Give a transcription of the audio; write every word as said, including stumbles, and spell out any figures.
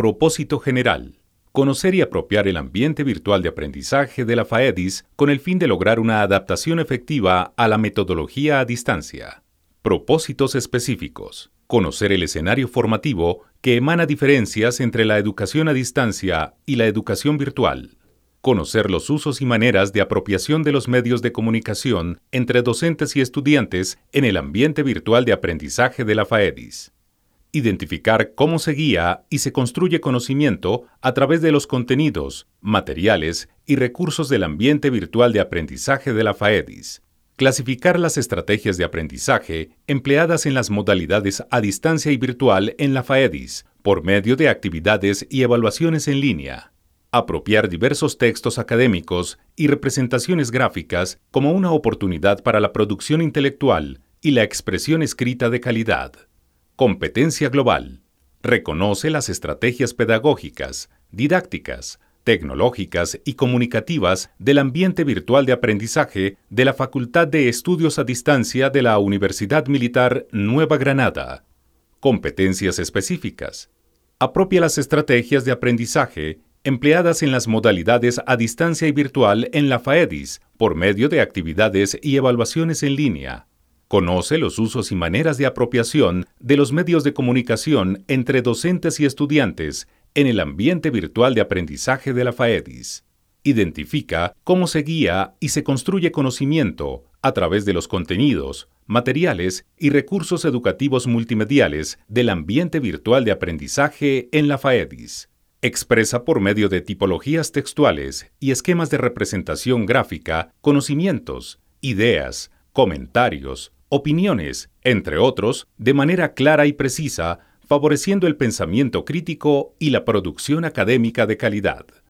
Propósito general. Conocer y apropiar el ambiente virtual de aprendizaje de la FAEDIS con el fin de lograr una adaptación efectiva a la metodología a distancia. Propósitos específicos. Conocer el escenario formativo que emana diferencias entre la educación a distancia y la educación virtual. Conocer los usos y maneras de apropiación de los medios de comunicación entre docentes y estudiantes en el ambiente virtual de aprendizaje de la FAEDIS. Identificar cómo se guía y se construye conocimiento a través de los contenidos, materiales y recursos del ambiente virtual de aprendizaje de la FAEDIS. Clasificar las estrategias de aprendizaje empleadas en las modalidades a distancia y virtual en la FAEDIS por medio de actividades y evaluaciones en línea. Apropiar diversos textos académicos y representaciones gráficas como una oportunidad para la producción intelectual y la expresión escrita de calidad. Competencia global. Reconoce las estrategias pedagógicas, didácticas, tecnológicas y comunicativas del ambiente virtual de aprendizaje de la Facultad de Estudios a Distancia de la Universidad Militar Nueva Granada. Competencias específicas. Apropia las estrategias de aprendizaje empleadas en las modalidades a distancia y virtual en la FAEDIS por medio de actividades y evaluaciones en línea. Conoce los usos y maneras de apropiación de los medios de comunicación entre docentes y estudiantes en el ambiente virtual de aprendizaje de la FAEDIS. Identifica cómo se guía y se construye conocimiento a través de los contenidos, materiales y recursos educativos multimediales del ambiente virtual de aprendizaje en la FAEDIS. Expresa por medio de tipologías textuales y esquemas de representación gráfica conocimientos, ideas, comentarios, opiniones, entre otros, de manera clara y precisa, favoreciendo el pensamiento crítico y la producción académica de calidad.